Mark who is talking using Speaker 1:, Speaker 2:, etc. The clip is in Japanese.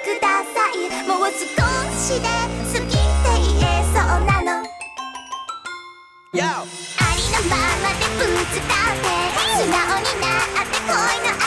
Speaker 1: ください。もう少しで好きって言えそうなの。ありのままでぶつかって素直になって恋の